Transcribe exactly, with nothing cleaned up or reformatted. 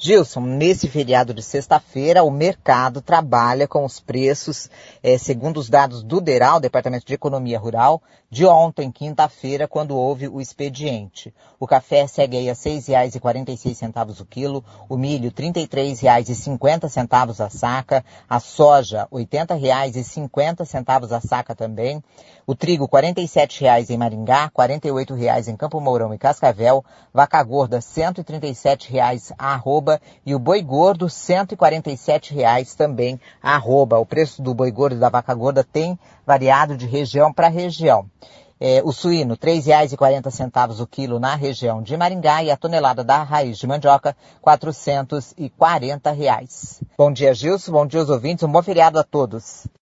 Gilson, nesse feriado de sexta-feira, o mercado trabalha com os preços, eh, segundo os dados do DERAL, Departamento de Economia Rural, de ontem, quinta-feira, quando houve o expediente. O café segue aí a seis reais e quarenta e seis centavos o quilo, o milho trinta e três reais e cinquenta centavos a saca, a soja oitenta reais e cinquenta centavos a saca também, o trigo quarenta e sete reais em Maringá, quarenta e oito reais em Campo Mourão e Cascavel, vaca gorda cento e trinta e sete reais a arroba e o boi gordo cento e quarenta e sete reais também a arroba. O preço do boi gordo e da vaca gorda tem variado de região para região. É, o suíno, três reais e quarenta centavos o quilo na região de Maringá e a tonelada da raiz de mandioca, quatrocentos e quarenta reais. Bom dia, Gilson. Bom dia aos ouvintes. Um bom feriado a todos.